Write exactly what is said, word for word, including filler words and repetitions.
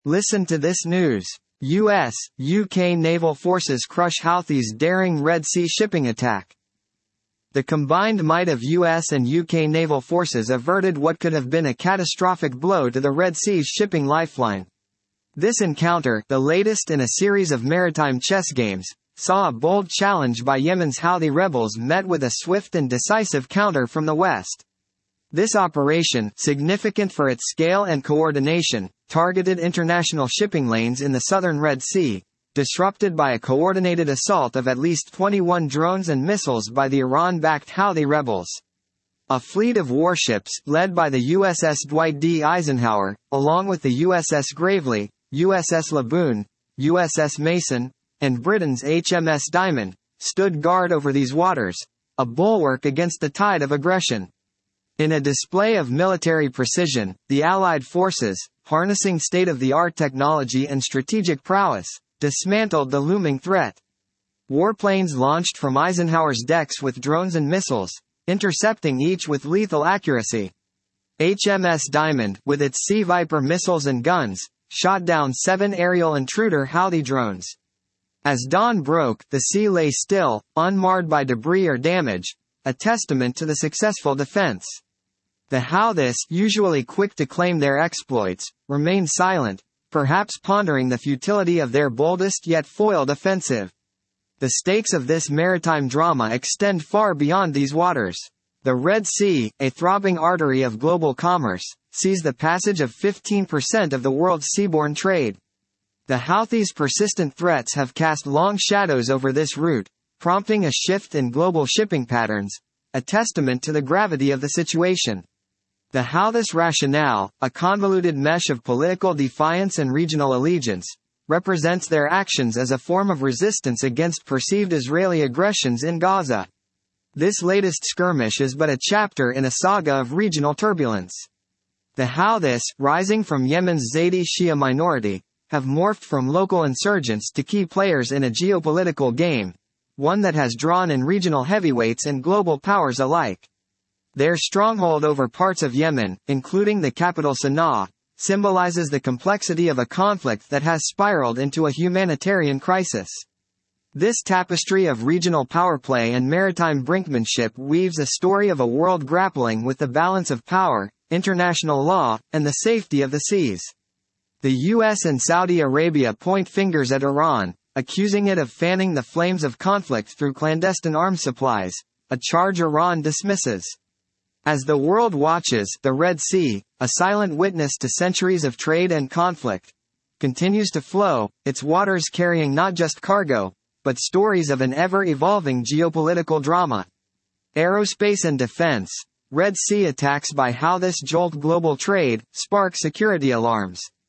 Listen to this news. U S, U K naval forces crush Houthis' daring Red Sea shipping attack. The combined might of U S and U K naval forces averted what could have been a catastrophic blow to the Red Sea's shipping lifeline. This encounter, the latest in a series of maritime chess games, saw a bold challenge by Yemen's Houthi rebels met with a swift and decisive counter from the West. This operation, significant for its scale and coordination, targeted international shipping lanes in the southern Red Sea, disrupted by a coordinated assault of at least twenty-one drones and missiles by the Iran-backed Houthi rebels. A fleet of warships, led by the U S S Dwight D. Eisenhower, along with the U S S Gravely, U S S Laboon, U S S Mason, and Britain's H M S Diamond, stood guard over these waters, a bulwark against the tide of aggression. In a display of military precision, the Allied forces, harnessing state-of-the-art technology and strategic prowess, dismantled the looming threat. Warplanes launched from Eisenhower's decks with drones and missiles, intercepting each with lethal accuracy. H M S Diamond, with its Sea Viper missiles and guns, shot down seven aerial intruder Houthi drones. As dawn broke, the sea lay still, unmarred by debris or damage, a testament to the successful defense. The Houthis, usually quick to claim their exploits, remained silent, perhaps pondering the futility of their boldest yet foiled offensive. The stakes of this maritime drama extend far beyond these waters. The Red Sea, a throbbing artery of global commerce, sees the passage of fifteen percent of the world's seaborne trade. The Houthis' persistent threats have cast long shadows over this route, prompting a shift in global shipping patterns, a testament to the gravity of the situation. The Houthis' rationale, a convoluted mesh of political defiance and regional allegiance, represents their actions as a form of resistance against perceived Israeli aggressions in Gaza. This latest skirmish is but a chapter in a saga of regional turbulence. The Houthis, rising from Yemen's Zaydi Shia minority, have morphed from local insurgents to key players in a geopolitical game, one that has drawn in regional heavyweights and global powers alike. Their stronghold over parts of Yemen, including the capital Sana'a, symbolizes the complexity of a conflict that has spiraled into a humanitarian crisis. This tapestry of regional power play and maritime brinkmanship weaves a story of a world grappling with the balance of power, international law, and the safety of the seas. The U S and Saudi Arabia point fingers at Iran, accusing it of fanning the flames of conflict through clandestine arms supplies, a charge Iran dismisses. As the world watches, the Red Sea, a silent witness to centuries of trade and conflict, continues to flow, its waters carrying not just cargo, but stories of an ever-evolving geopolitical drama. Aerospace and defense. Red Sea attacks by Houthis jolt global trade, spark security alarms.